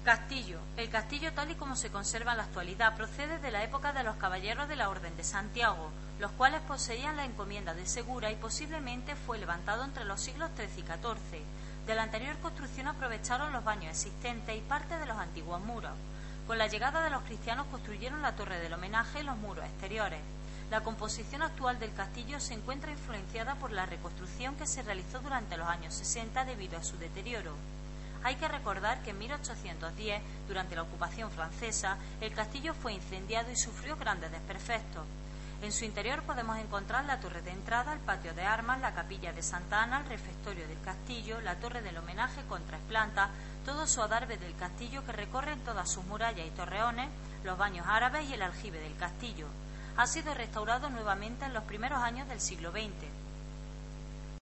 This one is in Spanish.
Castillo. El castillo, tal y como se conserva en la actualidad, procede de la época de los caballeros de la Orden de Santiago, los cuales poseían la encomienda de Segura y posiblemente fue levantado entre los siglos XIII y XIV. De la anterior construcción aprovecharon los baños existentes y parte de los antiguos muros. Con la llegada de los cristianos construyeron la torre del homenaje y los muros exteriores. La composición actual del castillo se encuentra influenciada por la reconstrucción que se realizó durante los años 60 debido a su deterioro. Hay que recordar que en 1810, durante la ocupación francesa, el castillo fue incendiado y sufrió grandes desperfectos. En su interior podemos encontrar la torre de entrada, el patio de armas, la capilla de Santa Ana, el refectorio del castillo, la torre del homenaje con 3 plantas, todo su adarve del castillo que recorren todas sus murallas y torreones, los baños árabes y el aljibe del castillo. Ha sido restaurado nuevamente en los primeros años del siglo XX.